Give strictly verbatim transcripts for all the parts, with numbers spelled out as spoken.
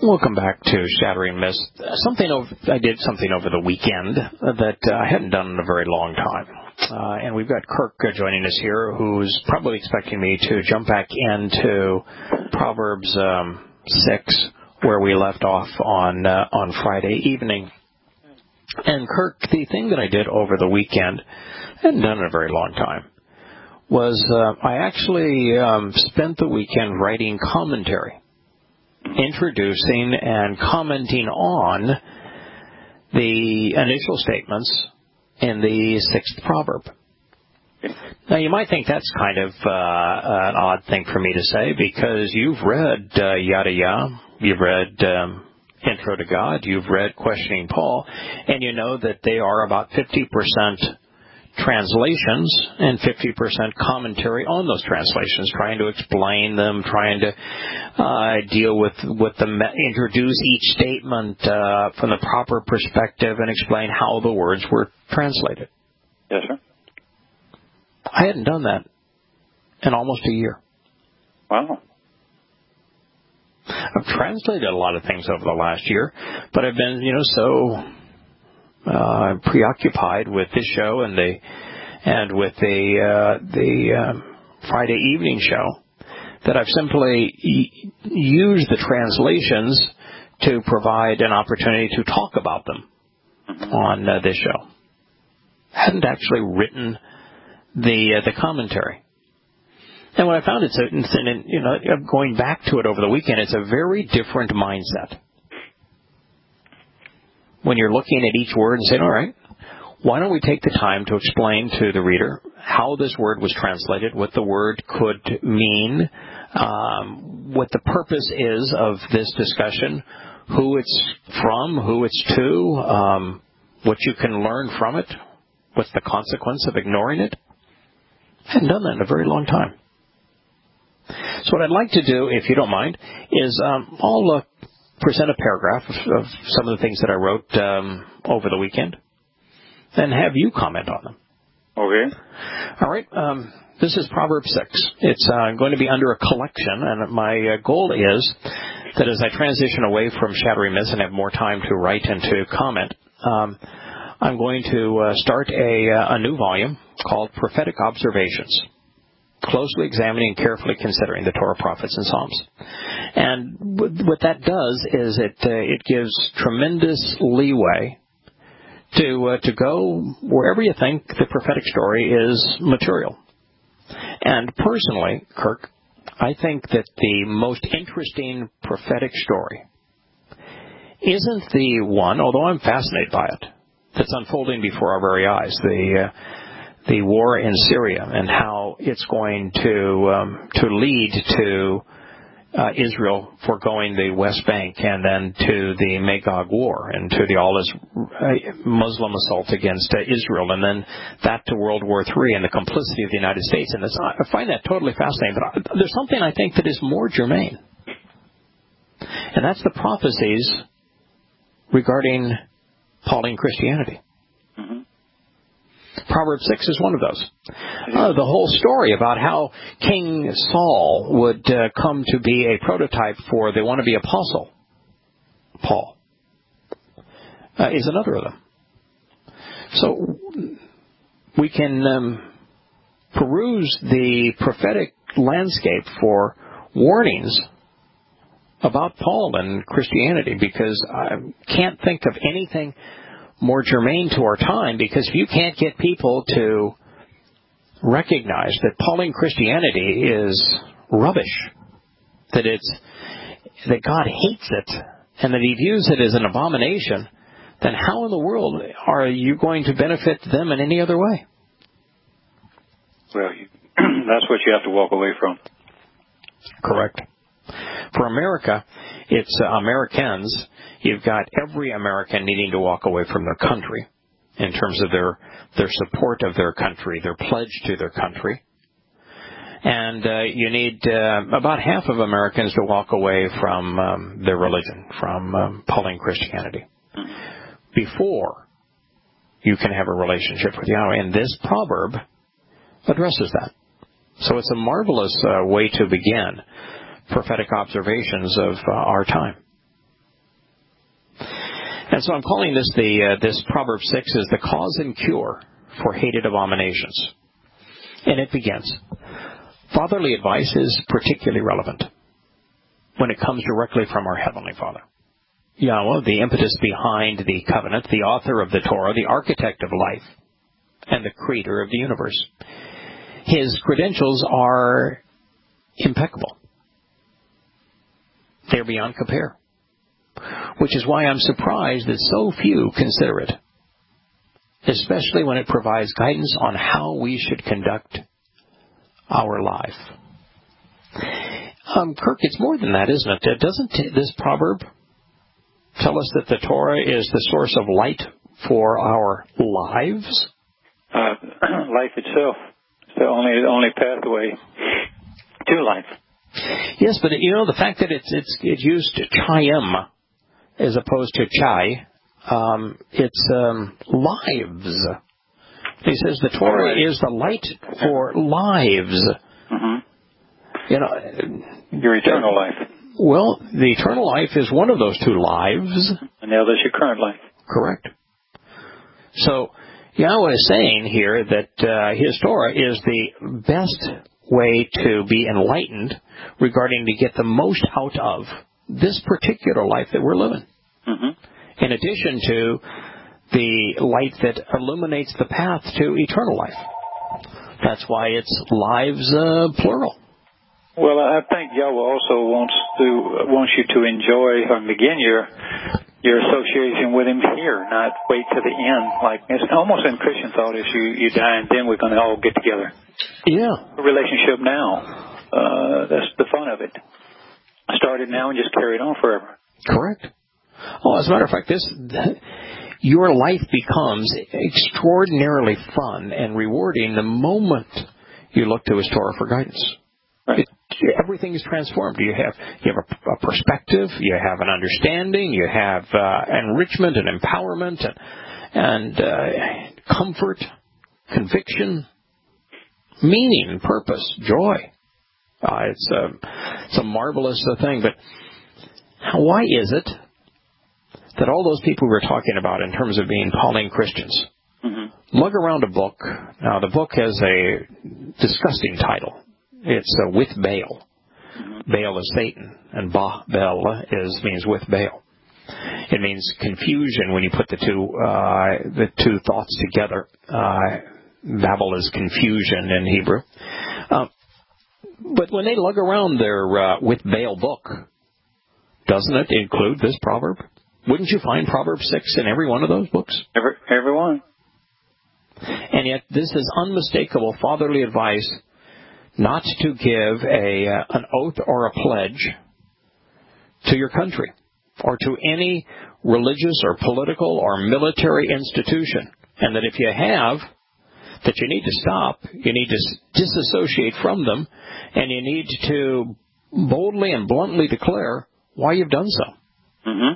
Welcome back to Shattering Myths. Something over, I did something over the weekend that uh, I hadn't done in a very long time. Uh, and we've got Kirk uh, joining us here, who's probably expecting me to jump back into Proverbs um, six, where we left off on uh, on Friday evening. And Kirk, the thing that I did over the weekend, I hadn't done in a very long time, was uh, I actually um, spent the weekend writing commentary, introducing and commenting on the initial statements in the sixth proverb. Now, you might think that's kind of uh, an odd thing for me to say, because you've read uh, Yada Yah, you've read um, Intro to God, you've read Questioning Paul, and you know that they are about fifty percent translations and fifty percent commentary on those translations, trying to explain them, trying to uh, deal with with the introduce each statement uh, from the proper perspective and explain how the words were translated. Yes, sir. I hadn't done that in almost a year. Wow. I've translated a lot of things over the last year, but I've been, you know, so Uh, preoccupied with this show and the and with the uh, the uh, Friday evening show that I've simply y- used the translations to provide an opportunity to talk about them mm-hmm. on uh, this show. I hadn't actually written the uh, the commentary, and what I found it's, a, it's an, you know going back to it over the weekend, it's a very different mindset. When you're looking at each word and saying, all right, why don't we take the time to explain to the reader how this word was translated, what the word could mean, um, what the purpose is of this discussion, who it's from, who it's to, um, what you can learn from it, what's the consequence of ignoring it. I hadn't done that in a very long time. So what I'd like to do, if you don't mind, is um, I'll look. present a paragraph of, of some of the things that I wrote um, over the weekend, and have you comment on them. Okay. All right. Um, this is Proverbs six. It's uh, going to be under a collection, and my uh, goal is that as I transition away from Shattering Myths and have more time to write and to comment, um, I'm going to uh, start a, a new volume called Prophetic Observations, closely examining and carefully considering the Torah, prophets, and Psalms. And what that does is it uh, it gives tremendous leeway to uh, to go wherever you think the prophetic story is material. And personally, Kirk, I think that the most interesting prophetic story isn't the one, although I'm fascinated by it, that's unfolding before our very eyes, the uh, the war in Syria and how it's going to um, to lead to uh, Israel foregoing the West Bank and then to the Magog War and to the all Muslim assault against uh, Israel, and then that to World War Three and the complicity of the United States. And it's, I find that totally fascinating. But I, there's something I think that is more germane, and that's the prophecies regarding Pauline Christianity. Mm-hmm. Proverbs six is one of those. Uh, the whole story about how King Saul would uh, come to be a prototype for the wannabe apostle, Paul, uh, is another of them. So we can um, peruse the prophetic landscape for warnings about Paul and Christianity, because I can't think of anything more germane to our time, because if you can't get people to recognize that Pauline Christianity is rubbish, that it's that God hates it, and that He views it as an abomination, then how in the world are you going to benefit them in any other way? Well, you, that's what you have to walk away from. Correct. For America, it's uh, Americans. You've got every American needing to walk away from their country in terms of their their support of their country, their pledge to their country. And uh, you need uh, about half of Americans to walk away from um, their religion, from um, Pauline Christianity, before you can have a relationship with Yahweh. And this proverb addresses that. So it's a marvelous uh, way to begin prophetic observations of uh, our time. And so I'm calling this the uh, this Proverb six is the cause and cure for hated abominations. And it begins. Fatherly advice is particularly relevant when it comes directly from our Heavenly Father. Yahweh, the impetus behind the covenant, the author of the Torah, the architect of life, and the creator of the universe. His credentials are impeccable. They're beyond compare. Which is why I'm surprised that so few consider it, especially when it provides guidance on how we should conduct our life. Um, Kirk, it's more than that, isn't it? Doesn't this proverb tell us that the Torah is the source of light for our lives? Uh, life itself is the only only pathway to life. Yes, but you know the fact that it's it's it's used chayim as opposed to chai, um, it's um, lives. He says the Torah right. is the light for lives. Mm-hmm. You know, your eternal life. Well, the eternal life is one of those two lives. And the other is your current life. Correct. So Yahweh is saying here that uh, His Torah is the best way to be enlightened regarding to get the most out of this particular life that we're living. Mm-hmm. In addition to the light that illuminates the path to eternal life. That's why it's lives uh, plural. Well, I think Yahweh also wants to wants you to enjoy or begin your your association with Him here, not wait to the end. Like it's almost in Christian thought is you you die and then we're going to all get together. Yeah, a relationship now. Uh, that's the fun of it. Started now and just carry it on forever. Correct. Oh, as a matter of fact, this your life becomes extraordinarily fun and rewarding the moment you look to His Torah for guidance. Right. It, everything is transformed. You have you have a, a perspective, you have an understanding, you have uh, enrichment and empowerment and, and uh, comfort, conviction, meaning, purpose, joy. Uh, it's a it's a marvelous uh, thing. But how, why is it that all those people we were talking about in terms of being Pauline Christians mm-hmm. lug around a book? Now the book has a disgusting title. It's uh, with Baal. Mm-hmm. Baal is Satan, and Ba Baal is means with Baal. It means confusion when you put the two uh, the two thoughts together. Uh, Babel is confusion in Hebrew. Uh, but when they lug around their uh, with Baal book, doesn't it include this proverb? Wouldn't you find Proverb six in every one of those books? Every every one. And yet this is unmistakable fatherly advice. Not to give a uh, an oath or a pledge to your country or to any religious or political or military institution. And that if you have, that you need to stop, you need to disassociate from them, and you need to boldly and bluntly declare why you've done so. Mm-hmm.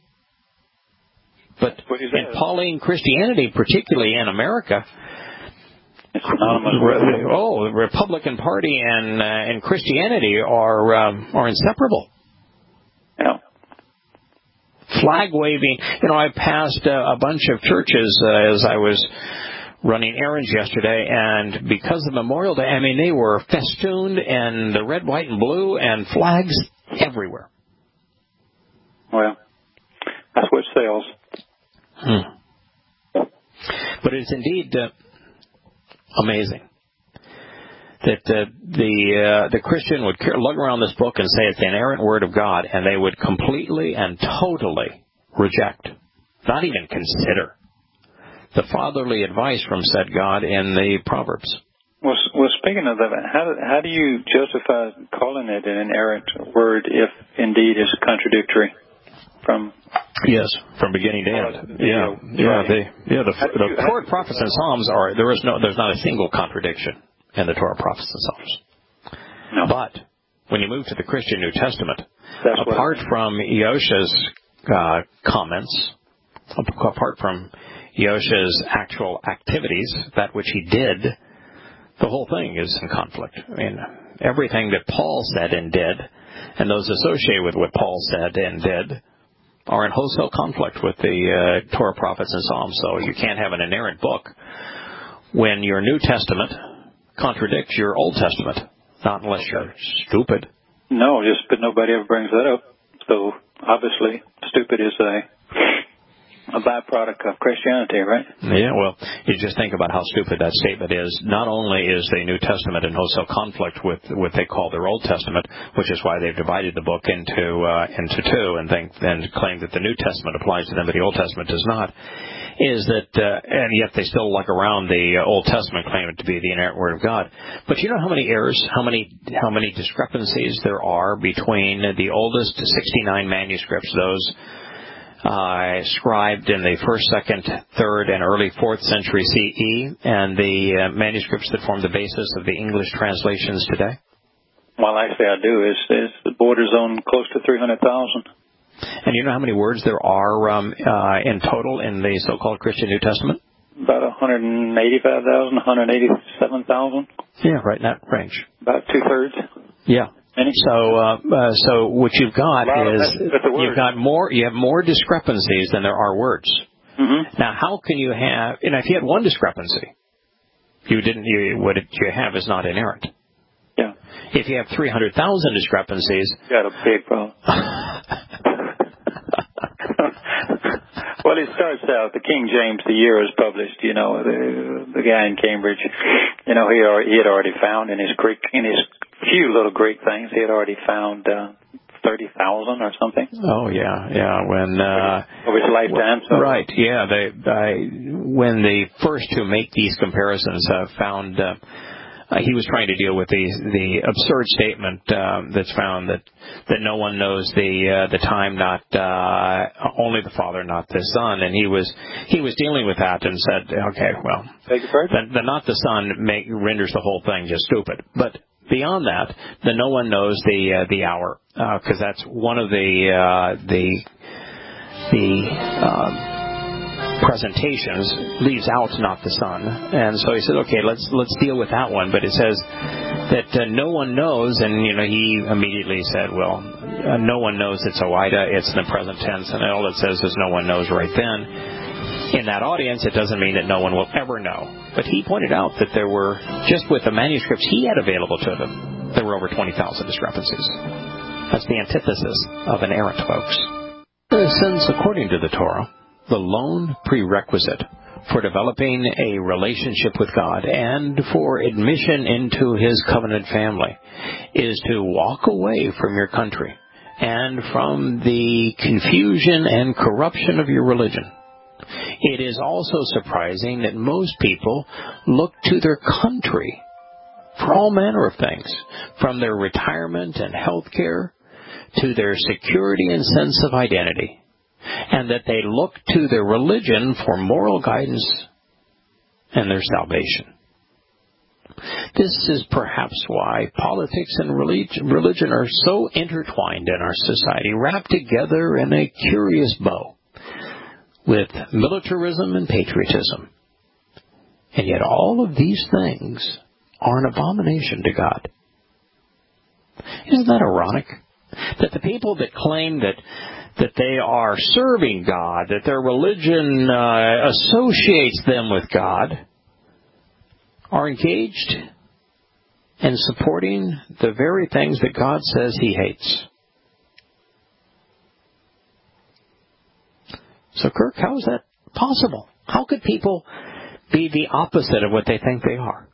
But in Pauline Christianity, particularly in America, it's synonymous. Oh, the Republican Party and uh, and Christianity are um, are inseparable. Yeah. Flag waving. You know, I passed uh, a bunch of churches uh, as I was running errands yesterday, and because of Memorial Day, I mean, they were festooned in the red, white, and blue, and flags everywhere. Well, that's what sells. Hmm. But it's indeed uh, amazing that uh, the uh, the Christian would lug around this book and say it's the inerrant word of God, and they would completely and totally reject, not even consider, the fatherly advice from said God in the Proverbs. Well, well speaking of that, how, how do you justify calling it an inerrant word if indeed it's contradictory from... Yes, from beginning to end. Yeah, yeah. The yeah the, the Torah, prophets, and Psalms are there is no there's not a single contradiction in the Torah, prophets, and Psalms. No. But when you move to the Christian New Testament, That's apart from Yosha's uh, comments, apart from Yosha's actual activities, that which he did, the whole thing is in conflict. I mean, everything that Paul said and did, and those associated with what Paul said and did, are in wholesale conflict with the uh, Torah, prophets, and Psalms. So you can't have an inerrant book when your New Testament contradicts your Old Testament. Not unless you're stupid. No, just but nobody ever brings that up. So obviously, stupid is a a byproduct of Christianity, right? Yeah, well, you just think about how stupid that statement is. Not only is the New Testament in wholesale conflict with what they call their Old Testament, which is why they've divided the book into uh, into two and think and claim that the New Testament applies to them, but the Old Testament does not. Is that, uh, and yet they still lug around the uh, Old Testament, claim it to be the inerrant Word of God. But you know how many errors, how many how many discrepancies there are between the oldest sixty-nine manuscripts, those uh, scribed in the first, second, third, and early fourth century C E, and the uh, manuscripts that form the basis of the English translations today? Well, actually, I do. It's, it's the borders on close to three hundred thousand. And you know how many words there are um, uh, in total in the so-called Christian New Testament? About one hundred eighty-five thousand, one hundred eighty-seven thousand. Yeah, right in that range. About two-thirds. Yeah. Any? So, uh, uh, so what you've got is you've got more. You have more discrepancies than there are words. Mm-hmm. Now, how can you have? And if you had one discrepancy, you didn't. You, what you have is not inerrant. Yeah. If you have three hundred thousand discrepancies, you got a big problem. Well, it starts out, the King James, the year was published, you know, the, the guy in Cambridge, you know, he, already, he had already found in his Greek, in his few little Greek things, he had already found uh, thirty thousand or something. Oh, yeah, yeah, when... Uh, Over his lifetime. So. Right, yeah, they, I, when the first to make these comparisons uh, found... Uh, Uh, he was trying to deal with the the absurd statement um, that's found that that no one knows the uh, the time, not uh, only the Father, not the Son, and he was he was dealing with that and said, okay, well, the, the not the Son make, renders the whole thing just stupid. But beyond that, the no one knows the uh, the hour, because uh, that's one of the uh, the the. Uh, presentations leaves out not the Son, and so he said, okay, let's let's deal with that one. But it says that uh, no one knows, and you know he immediately said, well, uh, no one knows it's Oida, it's in the present tense, and all it says is no one knows right then. In that audience, it doesn't mean that no one will ever know. But he pointed out that there were, just with the manuscripts he had available to them, there were over twenty thousand discrepancies. That's the antithesis of inerrant, folks. Since, according to the Torah, the lone prerequisite for developing a relationship with God and for admission into His covenant family is to walk away from your country and from the confusion and corruption of your religion. It is also surprising that most people look to their country for all manner of things, from their retirement and health care to their security and sense of identity, and that they look to their religion for moral guidance and their salvation. This is perhaps why politics and religion are so intertwined in our society, wrapped together in a curious bow with militarism and patriotism. And yet all of these things are an abomination to God. Isn't that ironic? That the people that claim that that they are serving God, that their religion uh, associates them with God, are engaged in supporting the very things that God says He hates. So, Kirk, how is that possible? How could people be the opposite of what they think they are?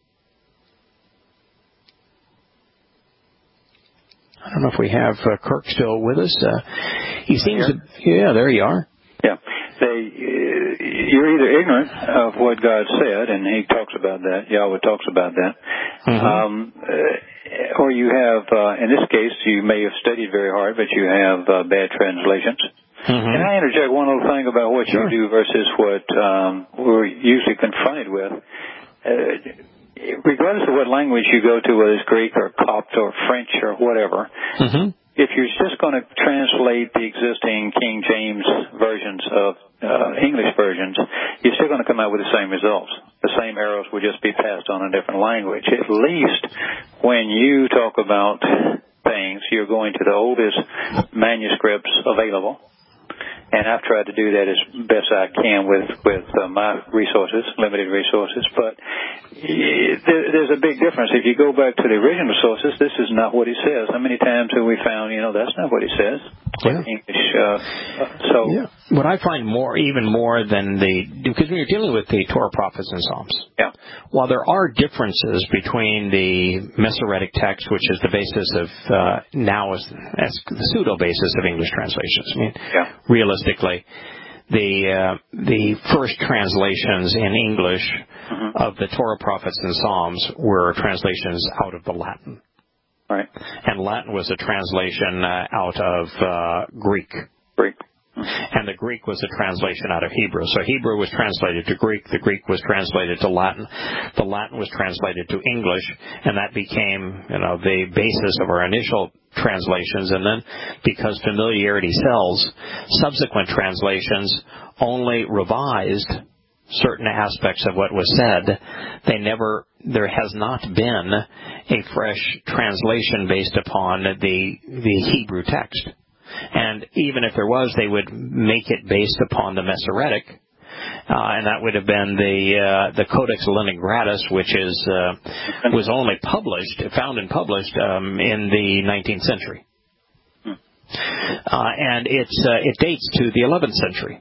I don't know if we have uh, Kirk still with us. Uh, he seems to... Yeah, there you are. Yeah. They, uh, you're either ignorant of what God said, and He talks about that, Yahweh talks about that, mm-hmm. um, uh, or you have, uh, in this case, you may have studied very hard, but you have uh, bad translations. Mm-hmm. Can I interject one little thing about what sure. you do versus what um, we're usually confronted with? Uh, regardless of what language you go to, whether it's Greek or Copt or French or whatever, mm-hmm. if you're just going to translate the existing King James versions of uh, English versions, you're still going to come out with the same results. The same arrows will just be passed on in a different language. At least when you talk about things, you're going to the oldest manuscripts available, And I've tried to do that as best I can with, with uh, my resources, limited resources. But there, there's a big difference. If you go back to the original sources, this is not what he says. How many times have we found, you know, that's not what he says? Yeah. English, uh, so. Yeah. What I find more, even more than the, because when you're dealing with the Torah, prophets, and Psalms, yeah. while there are differences between the Masoretic text, which is the basis of, uh, now is as the pseudo basis of English translations. I mean, yeah. realistically, the, uh, the first translations in English mm-hmm. of the Torah, prophets, and Psalms were translations out of the Latin. Right. And Latin was a translation uh, out of uh, Greek. Greek. And the Greek was a translation out of Hebrew. So Hebrew was translated to Greek. The Greek was translated to Latin. The Latin was translated to English. And that became, you know, the basis of our initial translations. And then, because familiarity sells, subsequent translations only revised certain aspects of what was said. They never, there has not been a fresh translation based upon the, the Hebrew text. And even if there was, they would make it based upon the Masoretic, uh, and that would have been the uh, the Codex Leningratus, which is uh, was only published, found and published um, in the nineteenth century, uh, and it's uh, it dates to the eleventh century.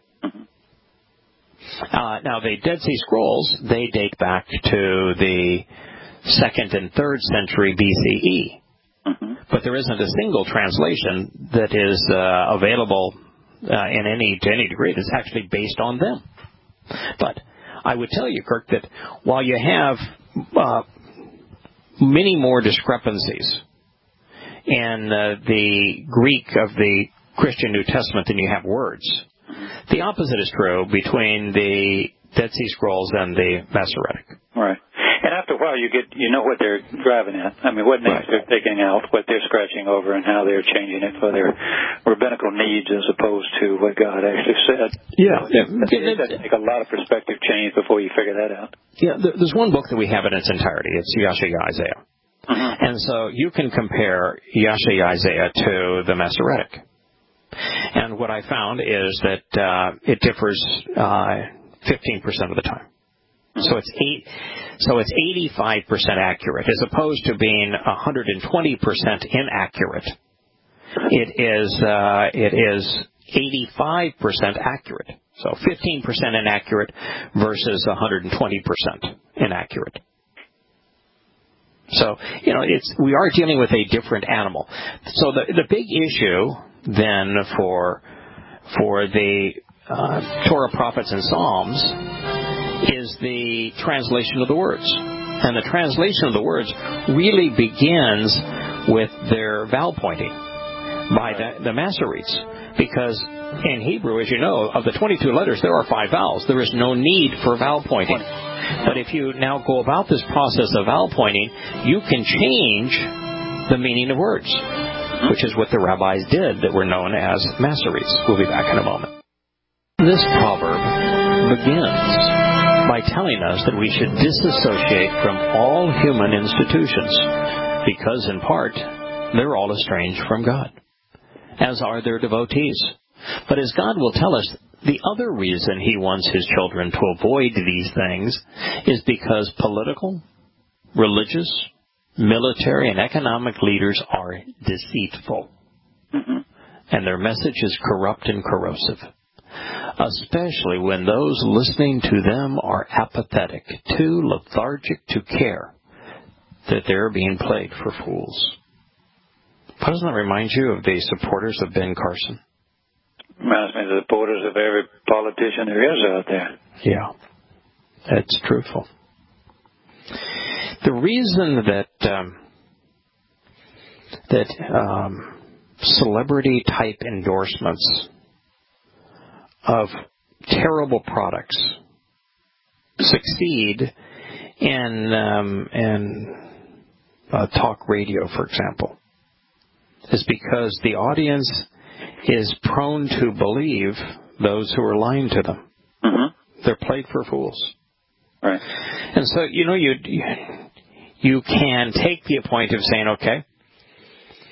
Uh, now the Dead Sea Scrolls, they date back to the second and third century B C E. Mm-hmm. But there isn't a single translation that is uh, available uh, in any to any degree that's actually based on them. But I would tell you, Kirk, that while you have uh, many more discrepancies in uh, the Greek of the Christian New Testament than you have words, the opposite is true between the Dead Sea Scrolls and the Masoretic. Right. And after a while, you get you know what they're driving at. I mean, what names right. they're taking out, what they're scratching over, and how they're changing it for their rabbinical needs as opposed to what God actually said. Yeah. So yeah. It does take a lot of perspective change before you figure that out. Yeah, there's one book that we have in its entirety. It's Yashaya Isaiah. Mm-hmm. And so you can compare Yashaya Isaiah to the Masoretic. And what I found is that uh, it differs uh, fifteen percent of the time. So it's eight, so it's eighty-five percent accurate, as opposed to being one hundred twenty percent inaccurate. It is uh, it is eighty-five percent accurate. So fifteen percent inaccurate versus one hundred twenty percent inaccurate. So, you know, it's we are dealing with a different animal. So the the big issue then for for the uh, Torah, prophets, and Psalms is the translation of the words. And the translation of the words really begins with their vowel pointing by the, the Masoretes. Because in Hebrew, as you know, of the twenty-two letters, there are five vowels. There is no need for vowel pointing. But if you now go about this process of vowel pointing, you can change the meaning of words, which is what the rabbis did that were known as Masoretes. We'll be back in a moment. This proverb begins by telling us that we should disassociate from all human institutions, because in part, they're all estranged from God, as are their devotees. But as God will tell us, the other reason He wants His children to avoid these things is because political, religious, military, and economic leaders are deceitful, mm-hmm. and their message is corrupt and corrosive, especially when those listening to them are apathetic, too lethargic to care that they're being played for fools. Doesn't that remind you of the supporters of Ben Carson? Reminds me of the supporters of every politician there is out there. Yeah, that's truthful. The reason that um, that um, celebrity-type endorsements of terrible products succeed in um, in uh, talk radio, for example, is because the audience is prone to believe those who are lying to them. Mm-hmm. They're played for fools. Right. And so, you know, you you can take the point of saying, okay,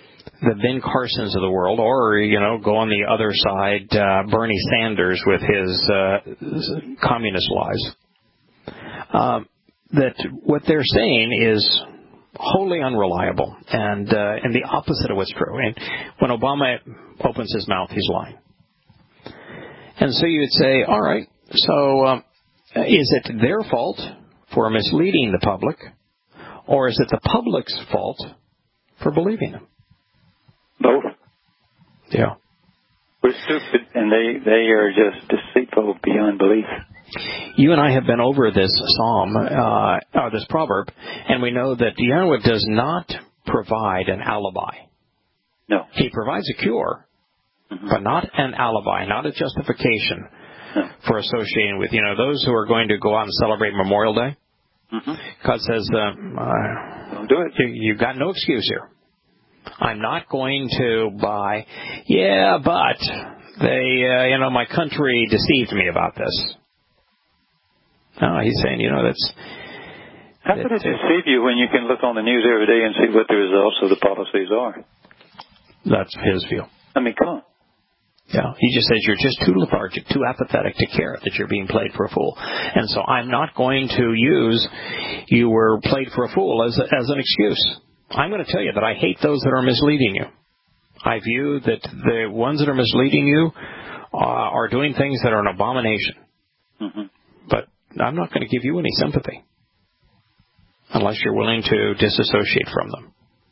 the Ben Carsons of the world, or, you know, go on the other side, uh, Bernie Sanders with his uh, communist lies, uh, that what they're saying is wholly unreliable and uh, and the opposite of what's true. And when Obama opens his mouth, he's lying. And so you would say, all right, so um, is it their fault for misleading the public, or is it the public's fault for believing them? Both. Yeah. We're stupid, and they, they are just deceitful beyond belief. You and I have been over this psalm, uh, or this proverb, and we know that Yahweh does not provide an alibi. No. He provides a cure, mm-hmm. but not an alibi, not a justification no. for associating with, you know, those who are going to go out and celebrate Memorial Day. Mm-hmm. God says, uh, uh, don't do it. You, you've got no excuse here. I'm not going to buy, yeah, but they, uh, you know, my country deceived me about this. No, he's saying, you know, that's... How could it deceive you when you can look on the news every day and see what the results of the policies are? That's his view. I mean, come on. Yeah, he just says you're just too lethargic, too apathetic to care that you're being played for a fool. And so I'm not going to use you were played for a fool as, a, as an excuse. I'm going to tell you that I hate those that are misleading you. I view that the ones that are misleading you uh, are doing things that are an abomination. Mm-hmm. But I'm not going to give you any sympathy unless you're willing to disassociate from them.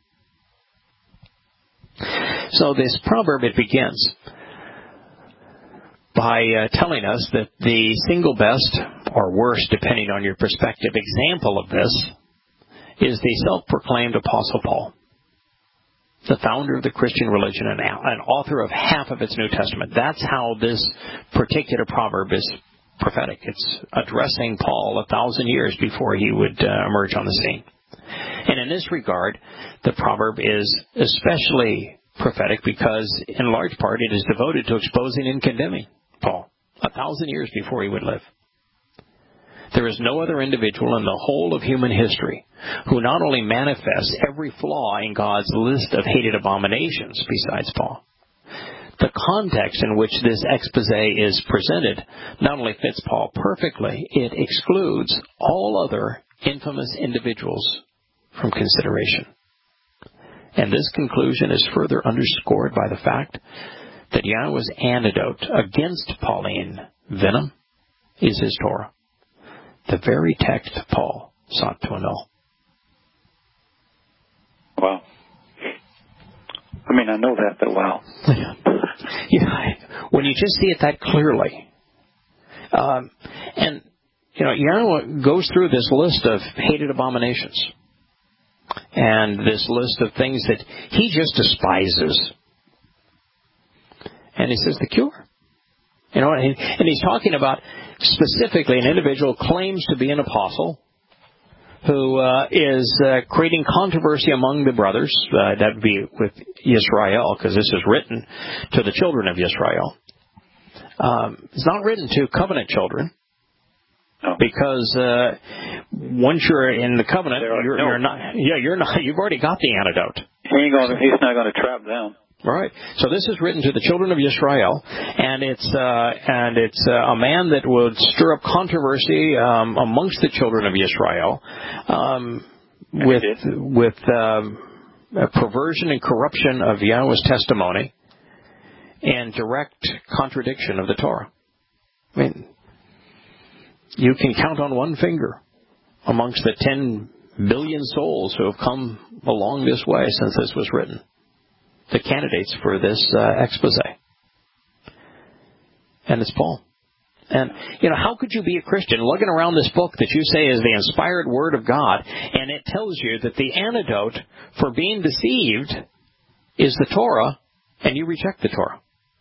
So this proverb, it begins by uh, telling us that the single best, or worst, depending on your perspective, example of this is the self-proclaimed Apostle Paul, the founder of the Christian religion and an author of half of its New Testament. That's how this particular proverb is prophetic. It's addressing Paul a thousand years before he would uh, emerge on the scene. And in this regard, the proverb is especially prophetic because, in large part, it is devoted to exposing and condemning Paul a thousand years before he would live. There is no other individual in the whole of human history who not only manifests every flaw in God's list of hated abominations besides Paul. The context in which this expose is presented not only fits Paul perfectly, it excludes all other infamous individuals from consideration. And this conclusion is further underscored by the fact that Yahweh's antidote against Pauline venom is his Torah, the very text Paul sought to annul. Wow. I mean, I know that, but wow. Yeah, when you just see it that clearly. Um, and, you know, Yahweh goes through this list of hated abominations and this list of things that he just despises. And he says the cure. You know, and, and he's talking about specifically an individual claims to be an apostle who uh, is uh, creating controversy among the brothers. Uh, that would be with Yisrael, because this is written to the children of Yisrael. Um, it's not written to covenant children, no. because uh, once you're in the covenant, you're, no. you're not. Yeah, you're not. You've already got the antidote. He ain't gonna, he's not going to trap them. Right. So this is written to the children of Yisrael, and it's uh, and it's uh, a man that would stir up controversy um, amongst the children of Yisrael um, with with um, a perversion and corruption of Yahweh's testimony and direct contradiction of the Torah. I mean, you can count on one finger amongst the ten billion souls who have come along this way since this was written, the candidates for this uh, expose. And it's Paul. And, you know, how could you be a Christian lugging around this book that you say is the inspired Word of God, and it tells you that the antidote for being deceived is the Torah, and you reject the Torah?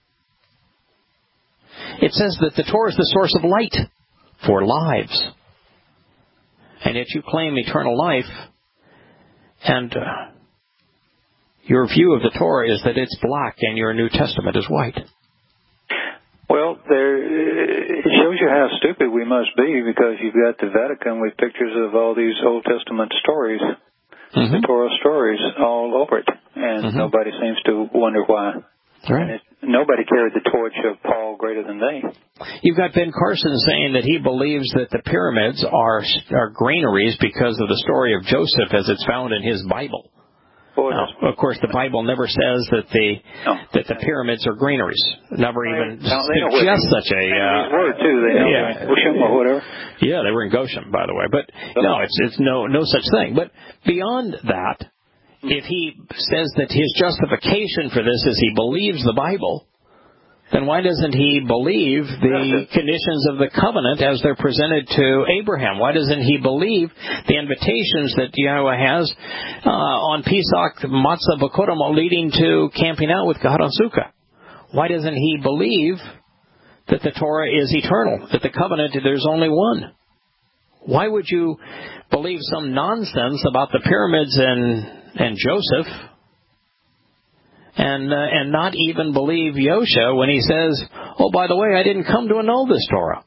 It says that the Torah is the source of light for lives. And yet you claim eternal life, and uh, your view of the Torah is that it's black and your New Testament is white. Well, there, it shows you how stupid we must be, because you've got the Vatican with pictures of all these Old Testament stories, mm-hmm. the Torah stories, all over it. and mm-hmm. nobody seems to wonder why. Right. It, nobody carried the torch of Paul greater than they. You've got Ben Carson saying that he believes that the pyramids are are granaries because of the story of Joseph as it's found in his Bible. Now, of course, the Bible never says that the no. that the pyramids are granaries. Never even no, suggests such a uh, word too. They know yeah, Goshen or whatever. Yeah, they were in Goshen, by the way. But no, it's it's no no such thing. But beyond that, if he says that his justification for this is he believes the Bible, then why doesn't he believe the conditions of the covenant as they're presented to Abraham? Why doesn't he believe the invitations that Yahweh has uh, on Pesach, Matzah, Bakotam, leading to camping out with God on Sukkah? Why doesn't he believe that the Torah is eternal, that the covenant, there's only one? Why would you believe some nonsense about the pyramids and, and Joseph and uh, and not even believe Yosha when he says, oh, by the way, I didn't come to annul this Torah?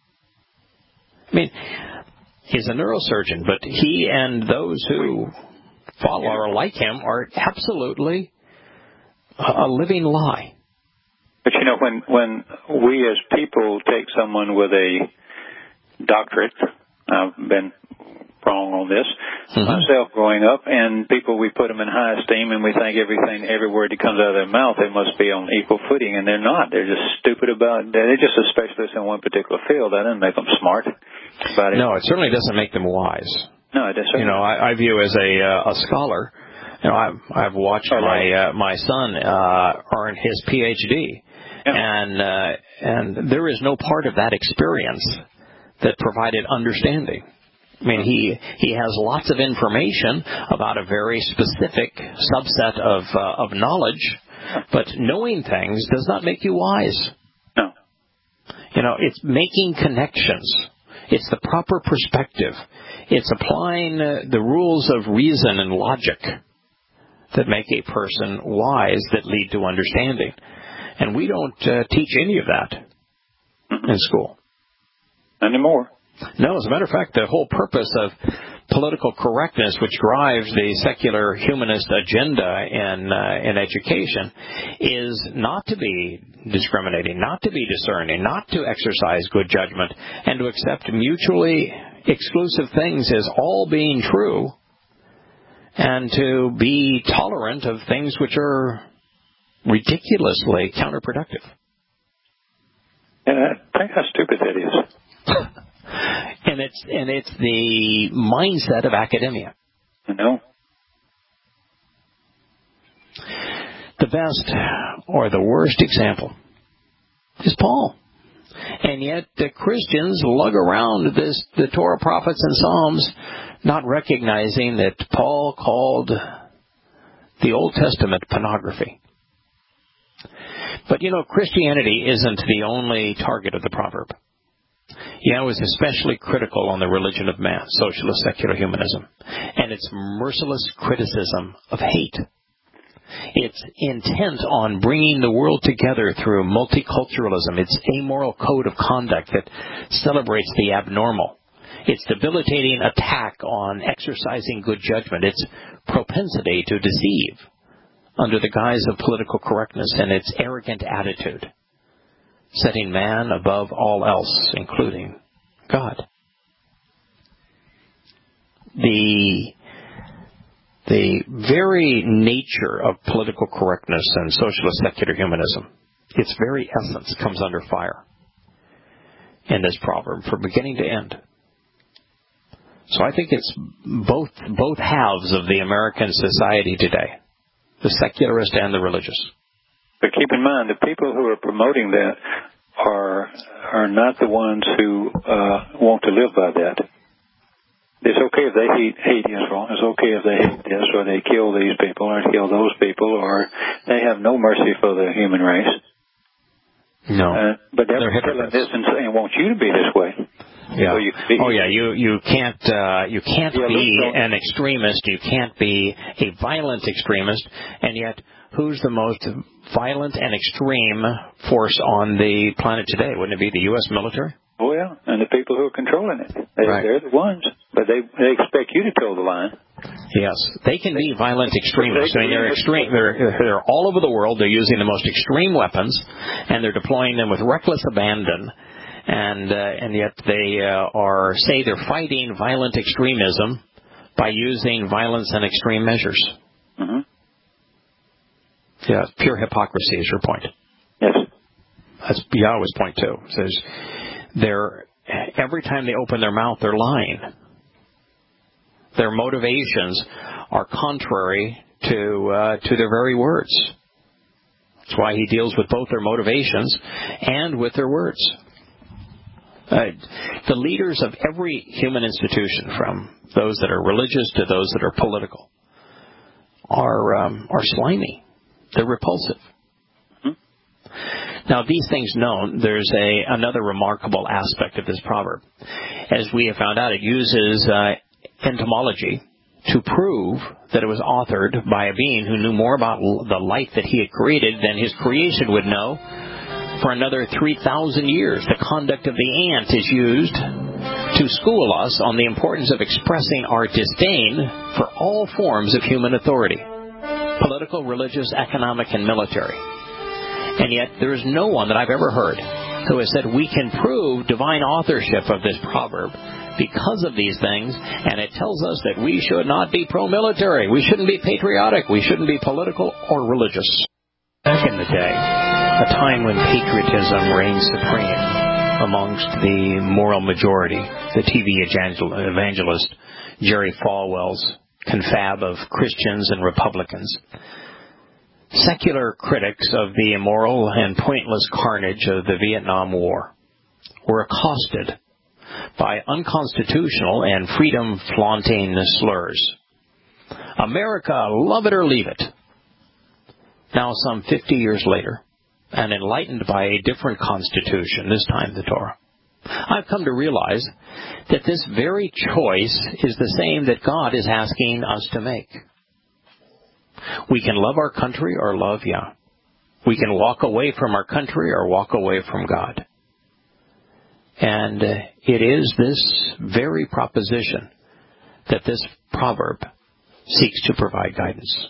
I mean, he's a neurosurgeon, but he and those who follow or like him are absolutely a, a living lie. But, you know, when, when we as people take someone with a doctorate, I've been wrong on this, mm-hmm. myself growing up, and people, we put them in high esteem, and we think everything, every word that comes out of their mouth, they must be on equal footing, and they're not. They're just stupid about it. They're just a specialist in one particular field. That doesn't make them smart. About it. No, it certainly doesn't make them wise. No, it doesn't. You know, I, I view as a uh, a scholar, you know, I've, I've watched oh, my uh, my son uh, earn his P H D, yeah. and uh, and there is no part of that experience that provided understanding. I mean, he he has lots of information about a very specific subset of uh, of knowledge, but knowing things does not make you wise. No. You know, it's making connections. It's the proper perspective. It's applying uh, the rules of reason and logic that make a person wise, that lead to understanding. And we don't uh, teach any of that mm-hmm. in school. Anymore. No, as a matter of fact, the whole purpose of political correctness, which drives the secular humanist agenda in uh, in education, is not to be discriminating, not to be discerning, not to exercise good judgment, and to accept mutually exclusive things as all being true, and to be tolerant of things which are ridiculously counterproductive. Yeah, think how stupid that is. And it's and it's the mindset of academia. I know. The best or the worst example is Paul. And yet the Christians lug around this the Torah, prophets, and Psalms, not recognizing that Paul called the Old Testament pornography. But, you know, Christianity isn't the only target of the proverb. Yahweh is especially critical on the religion of man, socialist secular humanism, and its merciless criticism of hate. Its intent on bringing the world together through multiculturalism, its amoral code of conduct that celebrates the abnormal, its debilitating attack on exercising good judgment, its propensity to deceive under the guise of political correctness, and its arrogant attitude, setting man above all else, including God. The the very nature of political correctness and socialist secular humanism, its very essence, comes under fire in this proverb from beginning to end. So I think it's both both halves of the American society today, the secularist and the religious. But keep in mind, the people who are promoting that are are not the ones who uh, want to live by that. It's okay if they hate, hate Israel. It's okay if they hate this, or they kill these people, or kill those people, or they have no mercy for the human race. No, uh, but they're, they're telling this and saying, "Want you to be this way." Yeah. So you be, oh yeah. You you can't uh, you can't yeah, be an extremist. You can't be a violent extremist. And yet, who's the most violent and extreme force on the planet today? Wouldn't it be the U S military? Oh yeah, and the people who are controlling it. They, right. They're the ones. But they they expect you to toe the line. Yes, they can be violent extremists. I mean, they're extreme. They're they're all over the world. They're using the most extreme weapons, and they're deploying them with reckless abandon. And uh, and yet they uh, are say they're fighting violent extremism by using violence and extreme measures. Mm-hmm. Yeah, pure hypocrisy is your point. Yes. That's Yahweh's point too. It says they're every time they open their mouth, they're lying. Their motivations are contrary to uh, to their very words. That's why he deals with both their motivations and with their words. Uh, the leaders of every human institution, from those that are religious to those that are political, are um, are slimy. They're repulsive. Mm-hmm. Now, these things known, there's a another remarkable aspect of this proverb. As we have found out, it uses uh, entomology to prove that it was authored by a being who knew more about the life that he had created than his creation would know. For another three thousand years, the conduct of the ant is used to school us on the importance of expressing our disdain for all forms of human authority, political, religious, economic, and military. And yet there is no one that I've ever heard who has said we can prove divine authorship of this proverb because of these things, and it tells us that we should not be pro-military, we shouldn't be patriotic, we shouldn't be political or religious. Back in the day, a time when patriotism reigned supreme amongst the moral majority, the T V evangelist Jerry Falwell's confab of Christians and Republicans. Secular critics of the immoral and pointless carnage of the Vietnam War were accosted by unconstitutional and freedom-flaunting slurs. America, love it or leave it. Now, some fifty years later, and enlightened by a different constitution, this time the Torah, I've come to realize that this very choice is the same that God is asking us to make. We can love our country or love Yah. We can walk away from our country or walk away from God. And uh, it is this very proposition that this proverb seeks to provide guidance.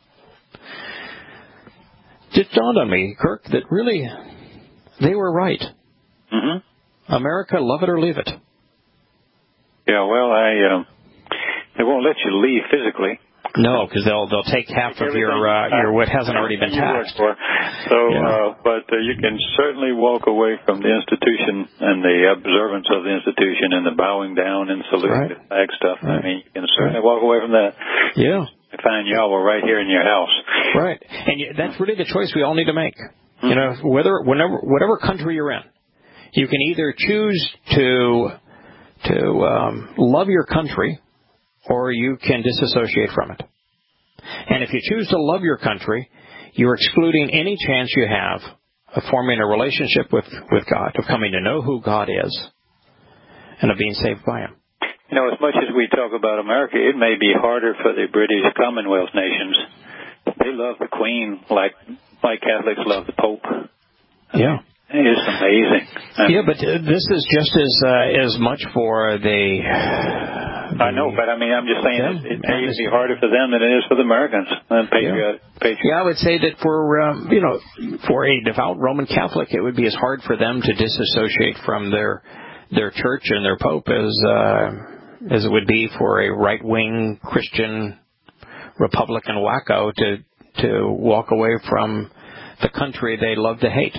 It dawned on me, Kirk, that really they were right. Mm-hmm. America, love it or leave it. Yeah, well, I um, they won't let you leave physically. No, because they'll they'll take half of your uh, your what hasn't already been taxed. For. So, yeah. uh, but uh, you can certainly walk away from the institution and the observance of the institution and the bowing down and saluting right. the flag stuff. Right. I mean, you can certainly right. walk away from that. Yeah. And find Yahweh right here in your house. Right, and you, that's really the choice we all need to make. Mm-hmm. You know, whether whenever whatever country you're in, you can either choose to to um, love your country, or you can disassociate from it. And if you choose to love your country, you're excluding any chance you have of forming a relationship with, with God, of coming to know who God is, and of being saved by Him. You know, as much as we talk about America, it may be harder for the British Commonwealth nations. They love the Queen like like Catholics love the Pope. Yeah. It's amazing. Yeah, but this is just as uh, as much for the... I know, but I mean, I'm just saying it, it may be harder for them than it is for the Americans. Uh, patriot, yeah. patriot. yeah, I would say that for um, you know, for a devout Roman Catholic, it would be as hard for them to disassociate from their their church and their Pope as uh, as it would be for a right wing Christian Republican wacko to to walk away from the country they love to hate.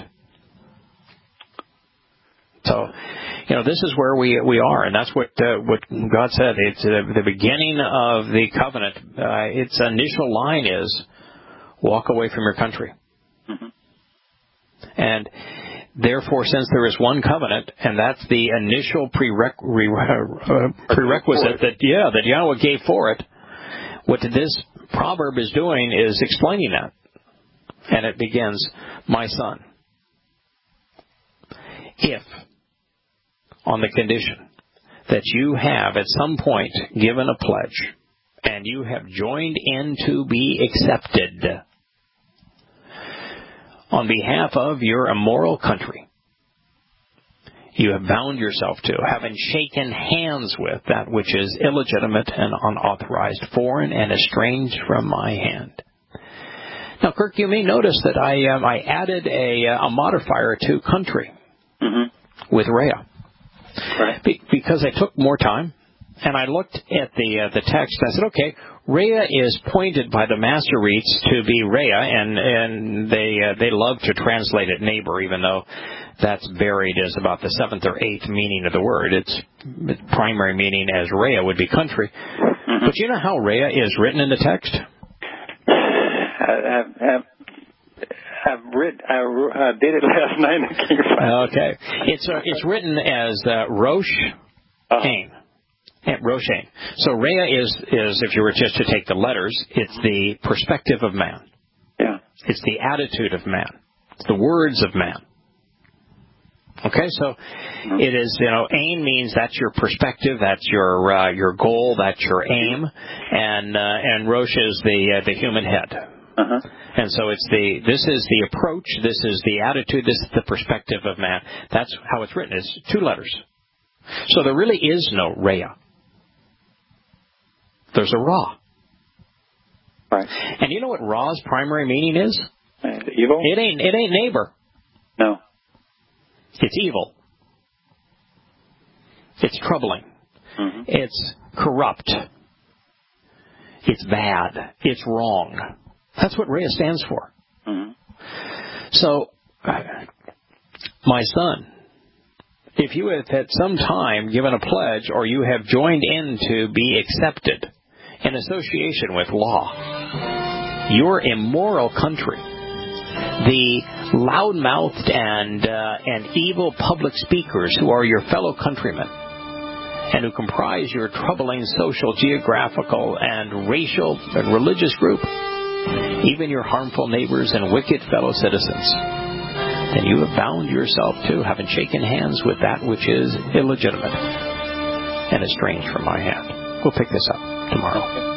So, you know, this is where we we are, and that's what uh, what God said. It's uh, the beginning of the covenant. Uh, its initial line is, walk away from your country. Mm-hmm. And therefore, since there is one covenant, and that's the initial prereq- re- uh, prerequisite that, yeah, that Yahweh gave for it, what this proverb is doing is explaining that. And it begins, my son, if... on the condition that you have at some point given a pledge and you have joined in to be accepted on behalf of your immoral country, You have bound yourself to, having shaken hands with that which is illegitimate and unauthorized, foreign and estranged from my hand. Now, Kirk, you may notice that I um, I added a, a modifier to country mm-hmm. with Rea. Right. Be- because I took more time, and I looked at the uh, the text. I said, okay, Rea is pointed by the Masoretes to be Rea, and and they uh, they love to translate it neighbor, even though that's buried as about the seventh or eighth meaning of the word. Its primary meaning as Rea would be country. Mm-hmm. But you know how Rea is written in the text? I, I, I've read. I, I did it last night. And I can't find okay, it's uh, it's written as uh, Rosh Ain. Uh-huh. Rosh Ain. So Rea is is if you were just to take the letters, it's the perspective of man. Yeah. It's the attitude of man. It's the words of man. Okay, so mm-hmm. it is, you know, aim means that's your perspective, that's your uh, your goal, that's your aim, and uh, and Rosh is the uh, the human head. Uh-huh. And so it's the this is the approach, this is the attitude, this is the perspective of man. That's how it's written. It's two letters. So there really is no Rea. There's a Ra. Right. And you know what Ra's primary meaning is? And evil? It ain't it ain't neighbor. No. It's evil. It's troubling. Mm-hmm. It's corrupt. It's bad. It's wrong. That's what Rea stands for. Mm-hmm. So, my son, if you have at some time given a pledge or you have joined in to be accepted in association with law, your immoral country, the loud-mouthed and uh, and evil public speakers who are your fellow countrymen and who comprise your troubling social, geographical, and racial and religious group, even your harmful neighbors and wicked fellow citizens, then you have bound yourself to, having shaken hands with that which is illegitimate and estranged from my hand. We'll pick this up tomorrow.